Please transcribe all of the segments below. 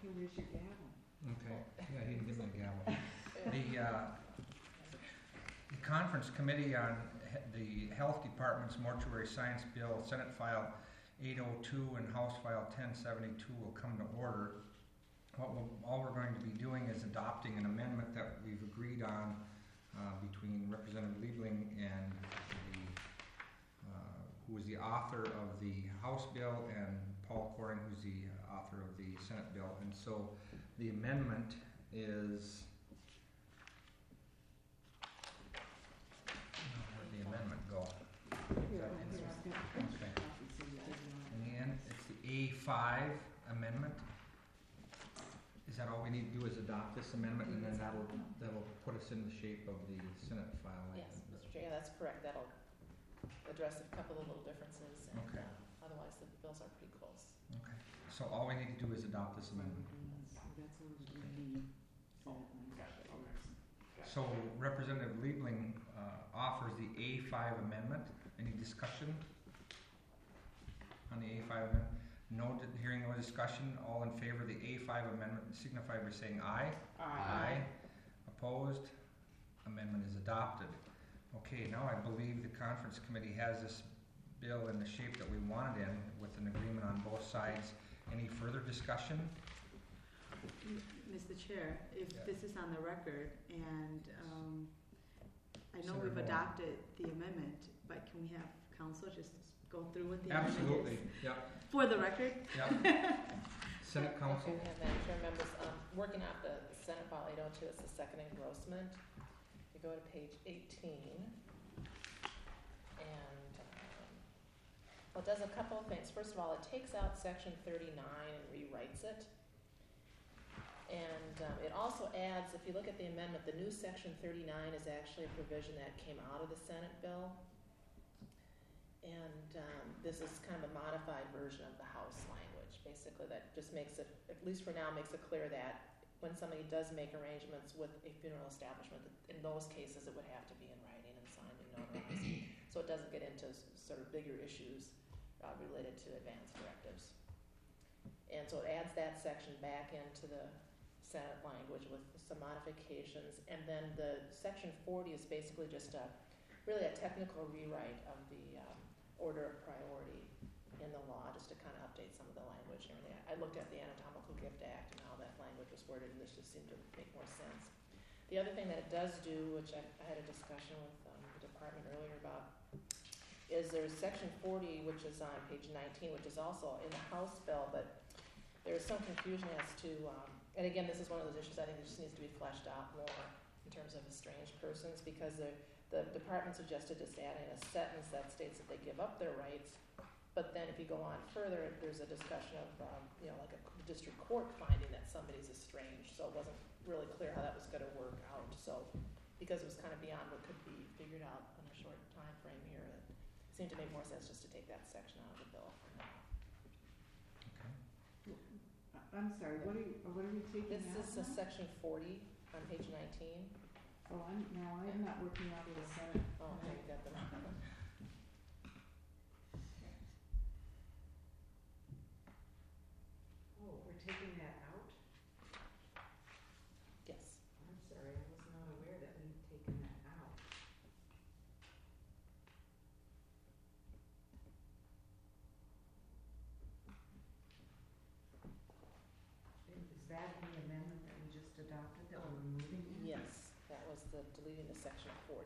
where's your gavel? Okay, yeah, he didn't give me a gavel. The conference committee on the health department's mortuary science bill, Senate file 802 and House file 1072 will come to order. All we're going to be doing is adopting an amendment that we've agreed on between Representative Liebling and who is the author of the House bill, and Paul Coring, who's the author of the Senate bill. And so the amendment is, where'd the amendment go? Okay. In the end, it's the A5 amendment. Is that all we need to do is adopt this amendment, and then that'll put us in the shape of the Senate file? Yes, Mr. Chair, that's correct. That'll address a couple of little differences, and okay. Otherwise the bills are pretty close. Okay, so all we need to do is adopt this amendment. So Representative Liebling offers the A5 amendment. Any discussion on the A5 amendment? No, hearing no discussion. All in favor of the A5 amendment signify by saying aye. Aye. Opposed? Amendment is adopted. Okay, now I believe the conference committee has this bill in the shape that we want it in, with an agreement on both sides. Any further discussion? Mr. Chair, if this is on the record, and I know Senator we've Moore. adopted the amendment, but can we have council just go through with the Absolutely. amendment? Yep. For the record? Yep. Senate council? Okay, and Madam Chair, members, working off the Senate file 802, it's the second engrossment. You go to page 18, and well, it does a couple of things. First of all, it takes out section 39 and rewrites it. And it also adds, if you look at the amendment, the new section 39 is actually a provision that came out of the Senate bill. And this is kind of a modified version of the House language. Basically, that just makes it, at least for now, makes it clear that when somebody does make arrangements with a funeral establishment, in those cases it would have to be in writing and signed and notarized. So it doesn't get into sort of bigger issues related to advance directives. And so it adds that section back into the Senate language with some modifications. And then the section 40 is basically just really a technical rewrite of the order of priority in the law, just to kind of update some of the language and everything. I looked at the Anatomical Gift Act and how that language was worded, and this just seemed to make more sense. The other thing that it does do, which I had a discussion with the department earlier about, is there's section 40, which is on page 19, which is also in the House bill, but there's some confusion as to, and again, this is one of those issues I think that just needs to be fleshed out more in terms of estranged persons, because the department suggested just adding a sentence that states that they give up their rights. But then if you go on further, there's a discussion of, like a district court finding that somebody's estranged. So it wasn't really clear how that was going to work out. So because it was kind of beyond what could be figured out in a short time frame here, it seemed to make more sense just to take that section out of the bill for now. Okay. I'm sorry, what are we taking This out is now? section 40 on page 19. Oh, I'm not working out of the Senate. Oh, okay, you got the wrong one. Oh, we're taking that out? Yes. I'm sorry, I was not aware that we'd taken that out. Is that the amendment that we just adopted, that we're removing it? Yes, that was the deleting the section 40.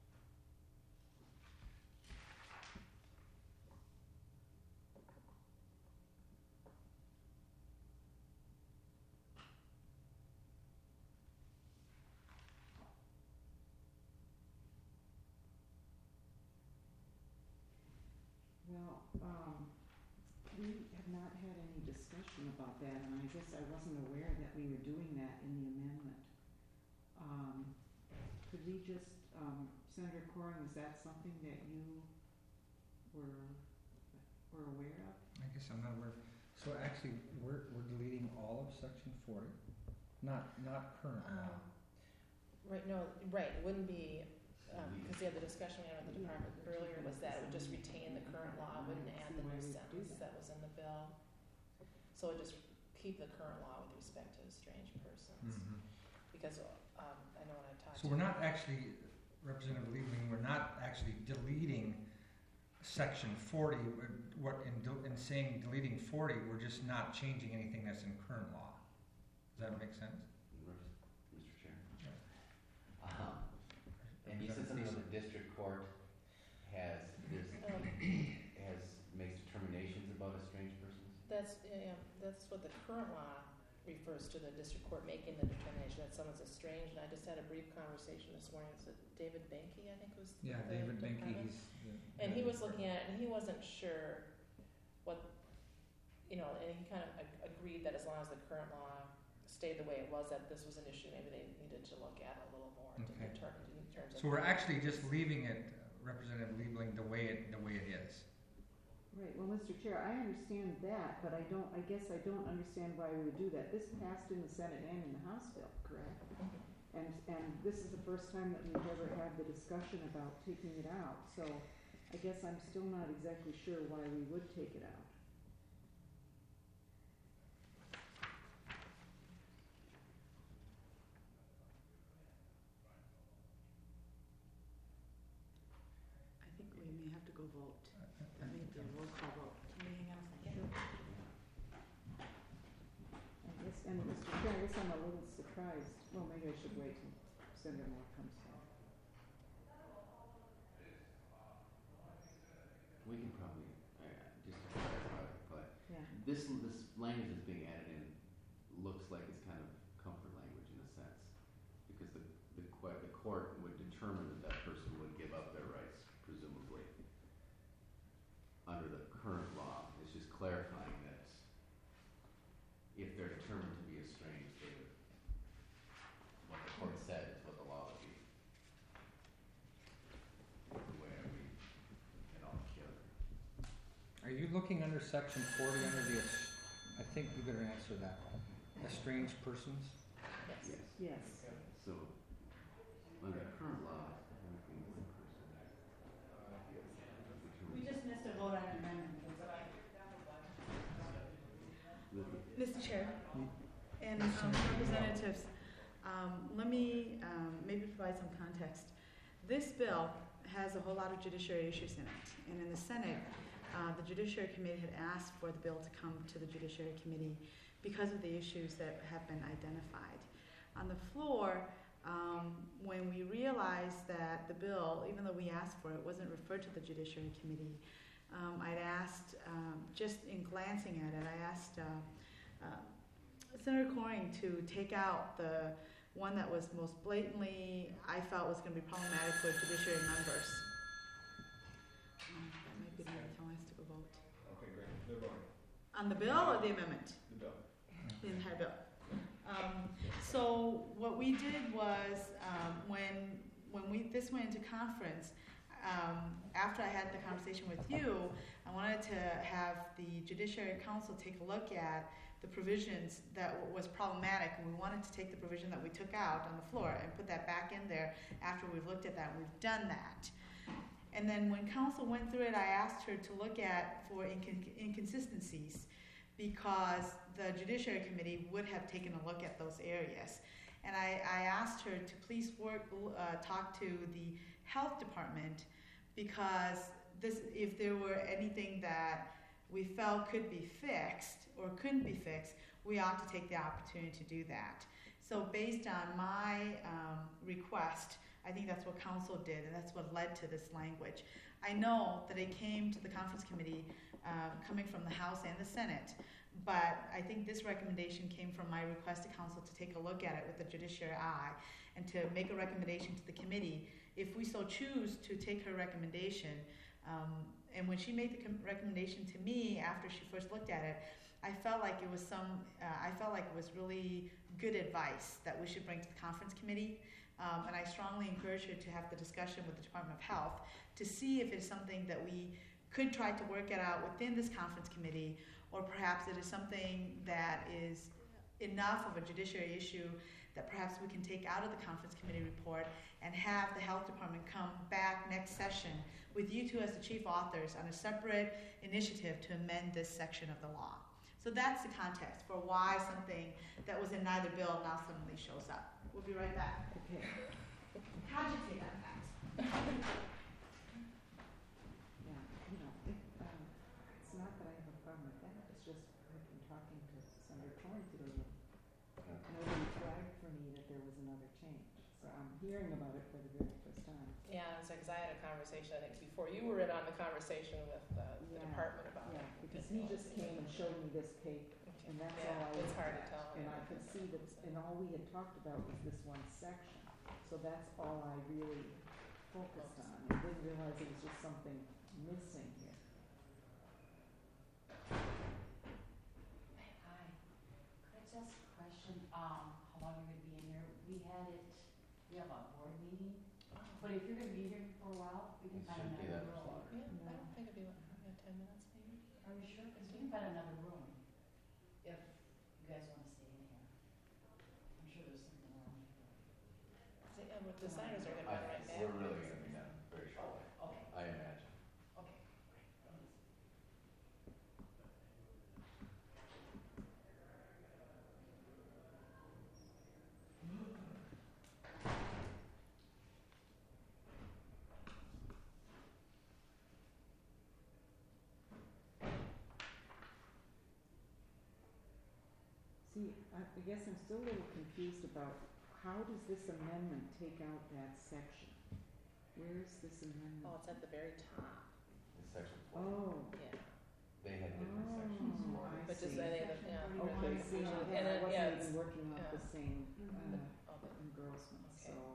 Well, we have not had any discussion about that, and I guess I wasn't aware that we were doing that in the amendment. Could we just, Senator Coring, is that something that you were aware of? I guess I'm not aware. So actually, we're deleting all of section 40, not current law. Right, no, right, it wouldn't be, because the other discussion we had with the department earlier was that it would just retain the current law, it wouldn't add the new sentence that was in the bill. So it just keep the current law with respect to estranged persons. Because, I know when I talked So we're not actually, Representative Liebling, we're not actually deleting section 40, in saying deleting 40, we're just not changing anything that's in current law. Does that make sense? Mr. Chair. And you said something about the district court has makes determinations about estranged persons? That's what the current law refers to, the district court making the determination that someone's estranged. And I just had a brief conversation this morning. Is it David Benke, I think was Yeah, the David Benke, department? And he was looking at it, and he wasn't sure what, and he kind of agreed that as long as the current law stayed the way it was, that this was an issue maybe they needed to look at a little more to Okay. determine in terms of. So we're actually just leaving it, Representative Liebling, the way it is. Right, well, Mr. Chair, I understand that, but I guess I don't understand why we would do that. This passed in the Senate and in the House bill, correct? And this is the first time that we've ever had the discussion about taking it out, so I guess I'm still not exactly sure why we would take it out. I think we may have to go vote. That may be a roll call vote. Can we hang on a second? I guess, and Mr. Chair, I guess I'm a little surprised. Well, maybe I should wait till Senator Moore comes back. We can probably, just to clarify, but Yeah. this language that's being added in looks like it's kind of comfort language in a sense, because the court would determine that that person would give up their rights, presumably, under the current law. It's just clarifying that if they're determined to be estranged, they would, what the court said is what the law would be. The way I read it all together. Are you looking under section 40 under the, I think you better answer that, estranged persons? Yes. Yes. So, under current law, anything one person. We just missed a vote on an amendment. Mr. Chair and representatives, let me maybe provide some context. This bill has a whole lot of judiciary issues in it, and in the Senate, the Judiciary Committee had asked for the bill to come to the Judiciary Committee because of the issues that have been identified. On the floor, when we realized that the bill, even though we asked for it, wasn't referred to the Judiciary Committee, I'd asked, just in glancing at it, I asked Senator Coring to take out the one that was most blatantly, I felt was going to be problematic for judiciary members. That might be the time telling us to go vote. Okay, great. They're voting. On the bill or the amendment? The bill. The entire bill. So what we did was, when this went into conference, after I had the conversation with you, I wanted to have the Judiciary Council take a look at the provisions that was problematic, and we wanted to take the provision that we took out on the floor and put that back in there after we've looked at that, and we've done that. And then when Council went through it, I asked her to look at for inconsistencies, because the Judiciary Committee would have taken a look at those areas. And I asked her to please talk to the Health Department, because if there were anything that we felt could be fixed or couldn't be fixed, we ought to take the opportunity to do that. So based on my request, I think that's what Council did, and that's what led to this language. I know that it came to the Conference Committee coming from the House and the Senate, but I think this recommendation came from my request to Council to take a look at it with the judiciary eye and to make a recommendation to the committee if we so choose to take her recommendation. And when she made the recommendation to me after she first looked at it, I felt like it was really good advice that we should bring to the Conference Committee. And I strongly encourage her to have the discussion with the Department of Health to see if it's something that we could try to work it out within this Conference Committee, or perhaps it is something that is enough of a judiciary issue that perhaps we can take out of the Conference Committee report and have the Health Department come back next session with you two as the chief authors on a separate initiative to amend this section of the law. So that's the context for why something that was in neither bill now suddenly shows up. We'll be right back. Okay. Cogitate on that. Yeah, you know, it's not that I have a problem with that, it's just I've been talking to Senator Torrey today, and nobody flagged for me that there was another change. So I'm hearing about it for the very first time. Yeah, it's because I had a conversation, I think, before you were in on the conversation with the Yeah, department about Yeah, it. because he just came and showed me this cake, and that's Yeah, all I it's looked hard to at. tell. And I could see that, and all we had talked about was this one section. So that's all I really focused on, and didn't realize it was just something missing here. Hi, could I just question, how long you're gonna be in here? We have a board meeting, but if you're gonna be here for a while, we can It find shouldn't be another that much room. longer. Yeah, I don't think it'd be, 10 minutes maybe? Are you sure? Cause we can find another room, if you guys wanna stay in here. I'm sure there's something wrong here. Yeah, but the signers are gonna be right back. We're really gonna be done very shortly, Okay, I imagine. okay, great, thanks. See, I guess I'm still a little confused about how does this amendment take out that section? Where's this Oh, amendment? it's at the very top, In section 40, Oh, yeah. they had different sections Oh, for I it. But just see. any of the, yeah. okay, see, And yeah, I then, yeah, wasn't it's, even working off yeah. the same, oh, but, engrossment, Okay. so.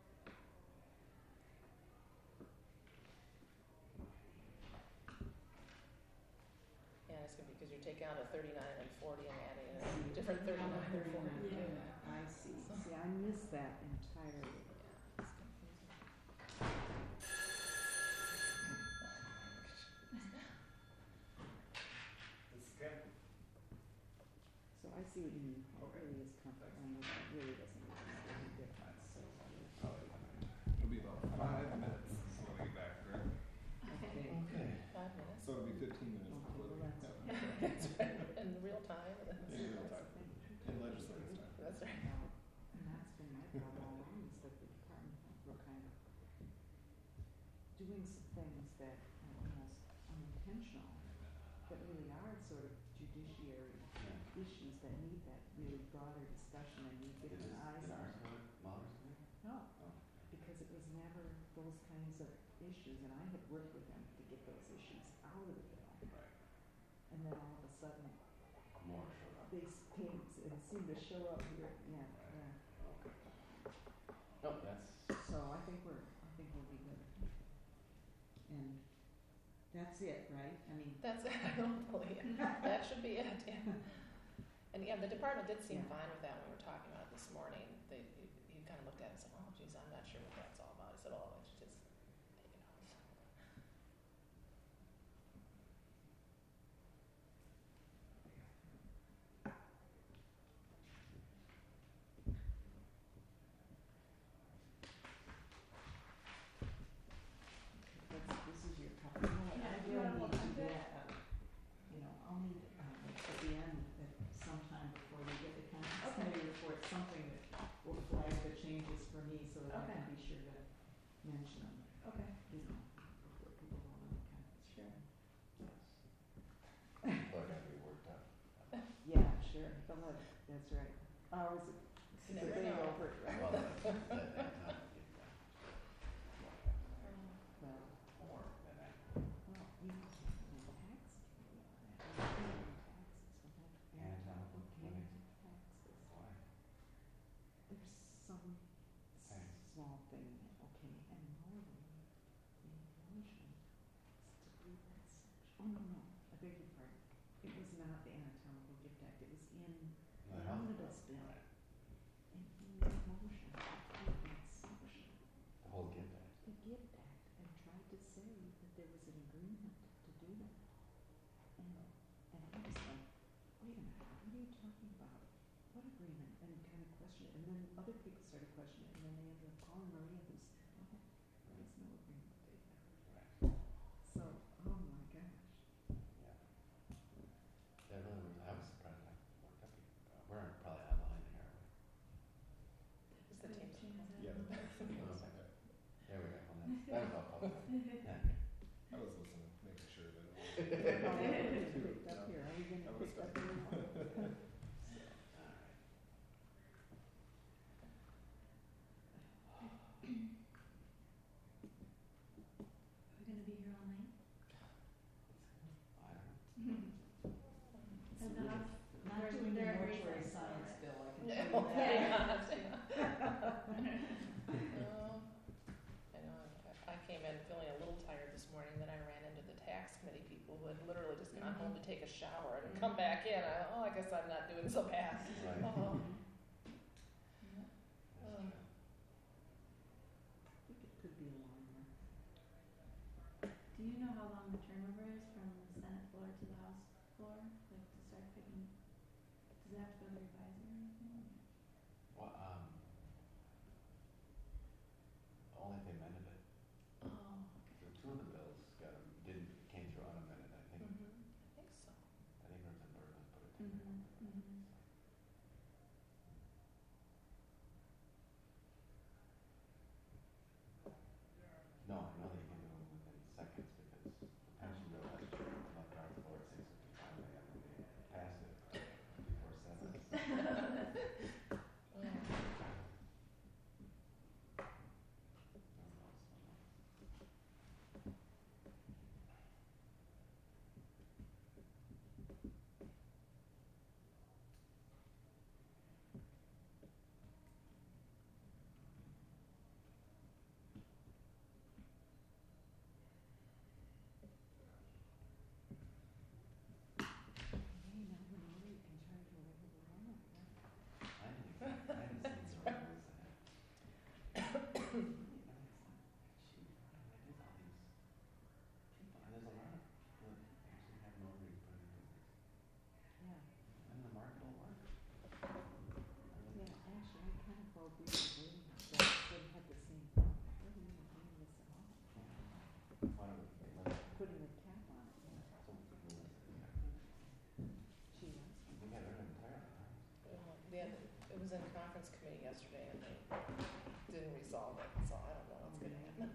yeah, it's gonna be, because you're taking out a 39 and 40 and adding a See, different 39 and 40. 39, Yeah. I see, see, I missed that entirely. Yeah, it's confusing. So I see what you mean, Paul. It really is comfort language, it really doesn't make any difference, so. It'll be about 5 minutes so when we get back, right? Okay, Okay. 5 minutes. So it'll be 15 minutes Okay, before well, we that's- In real time. In real that's time. the thing. in legislative time. That's right. Well, and that's been my problem all along, is that the department were kind of doing some things that are almost unintentional, that really are sort of judiciary Yeah. issues that need that really broader discussion and need Did different eyes did on ours it. go to Mahler's today? No, Oh. because it was never those kinds of issues, and I had worked with them to get those issues out of the bill. Right. And then all of a sudden, More showed up. they came, it seemed to show up here, yeah, yeah. Okay. Nope, that's, So I think we'll be good. And that's it, right? I mean, That's, I don't believe, that should be it, yeah. And yeah, the department did seem Yeah. fine with that when we were talking about it this morning. He kind of looked at it and said, oh geez, I'm not sure what that's all about. I said, oh, it's just, this is your copy. You know what, I really need to get, you know, I'll need, at the end, at sometime before we get the conference committee report, something that will flag the changes for me so that I can be sure to mention them. Okay. You know, before people go on the conference. Sure. people are gonna be worked up. Yeah, sure, that's right. Oh, is it, You it's a never big know. over, right? Well, that time to get that. Well, More than that. well, you know, tax, taxes, Anatomical clinic. taxes. Why? There's some Thanks. small thing, okay, and normally the motion is to leave that section. Oh, no, I beg your pardon. It was not the anatomical gift act, it was in The the health omnibus bill. Right. And he made a motion to leave that section, The whole gift act. the gift act, and tried to say that there was an agreement to do that. And I was like, wait a minute, what are you talking about? What agreement? And kind of questioned it, and then other people started questioning it, and then they ended up calling Maria, who said, no, there is no agreement to do that. Right. So, oh my gosh. Yeah. That really was, I was No, Yeah. maybe not. I know, I came in feeling a little tired this morning, then I ran into the tax committee people who had literally just gone home to take a shower and come back in. I guess I'm not doing so bad. Right. Oh. I think it could be longer. Do you know how long the turnover is from the Senate floor to the House floor? Like to start picking, does it have to go to revise or anything? Well, only if they amended it. Oh, So two of the bills came through unamended, I think. I think so. I think Representative Bergman put it in. No, I know that you can do them within seconds because the pension bill has left our floor at 6:55 a.m. and they passed it before 7. Hey, now we know you can charge whatever we want. I didn't seen the rules that had. There's all these people, and there's a lot of people that actually have notaries put in business. Yeah, And the market will work. yeah, actually, I kind of felt we were waiting for that, so we had the same thought. Why are we even doing this at all? Why don't we limit it? Putting a cap on it, yeah. So we can limit it. Gee, that's. We got rid of it entirely, huh? It was in conference committee yesterday and they didn't resolve it, so I don't know what's gonna happen.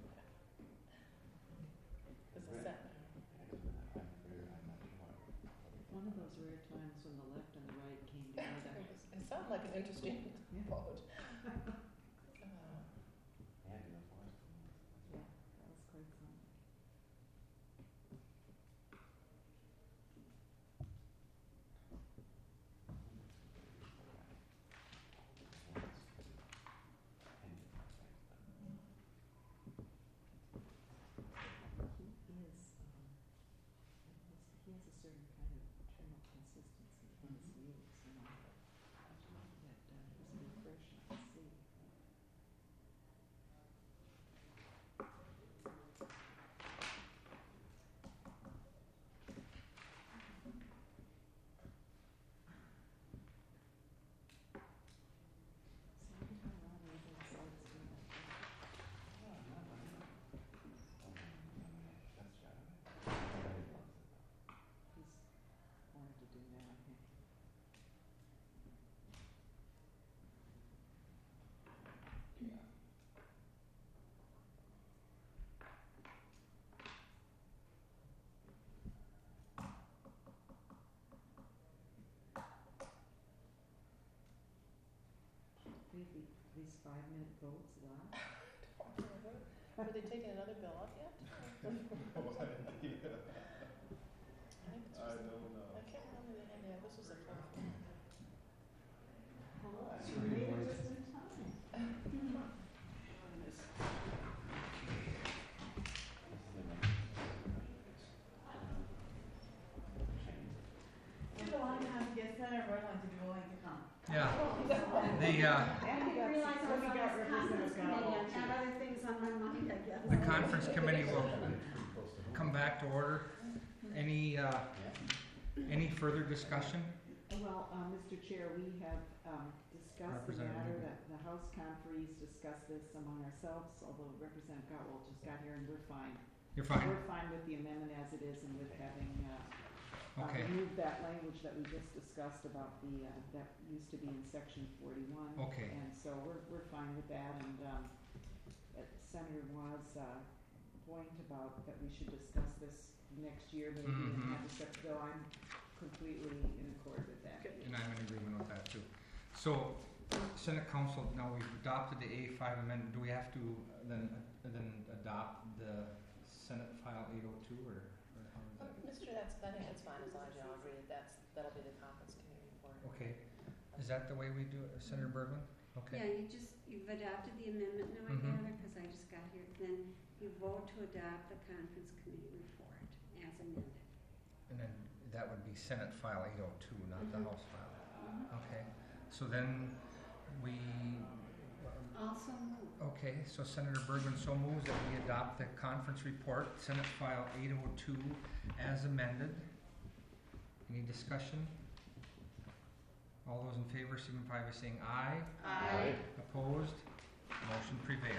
This is set. I'm not sure. One of those rare times when the left and the right came together. It sounded like an interesting Yeah. vote. Yeah, do it for us. Yeah, that was quite something. He has a certain kind of internal consistency in his views, you know, that is refreshing to see. So every time I read those sides, you know, he's wanted to do that, I think. These 5-minute votes, wow. Were they taking another bill up yet? I think it's I don't know. I can't remember the end of it. This was a tough one. She made it just in time. Took a long time to get Senator Bergman to be willing to come. Yeah, the, And I we didn't got, realize I then was we on got this conference Representative committee, Gao I had other things on my mind, I guess. the conference committee will come back to order. Any further discussion? well, Mr. Chair, we have, discussed the Representative matter Newby. that the House conferees discussed this among ourselves, although Representative Gotwald just got here and we're fine. You're fine? We're fine with the amendment as it is and with having, Okay, remove that language that we just discussed about the, that used to be in section 41. okay. And so we're fine with that, and, Senator Wa's, point about that we should discuss this next year maybe and have a separate bill, I'm completely in accord with that. And I'm in agreement with that too. So, Senate Council, now we've adopted the A5 amendment, do we have to then adopt the Senate File 802, or how is that? Mr. I think it's fine as long as you all agree that that'll be the conference committee report. Okay, is that the way we do it, Senator Bergman? Okay. Yeah, you've adopted the amendment now, I Mhm. gather, because I just got here. Then you vote to adopt the conference committee report as amended. And then that would be Senate File 802, not the Mhm. House file. Okay, so then we, Also move. okay, so Senator Bergman so moves that we adopt the conference report, Senate File 802, as amended. Any discussion? All those in favor signify by saying aye. Aye. Opposed? Motion prevails.